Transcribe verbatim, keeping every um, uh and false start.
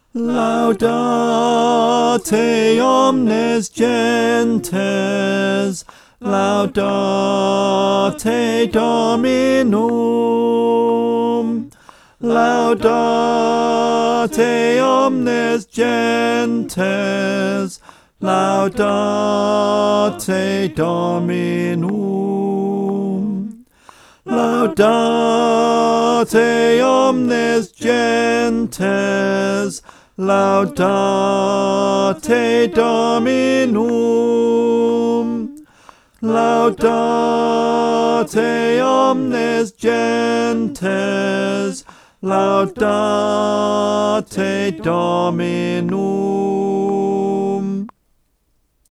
Laudate omnes gentes, laudate Dominum. Laudate omnes gentes, laudate Dominum. Laudate omnes gentes, laudate Dominum. Laudate omnes gentes, laudate Dominum.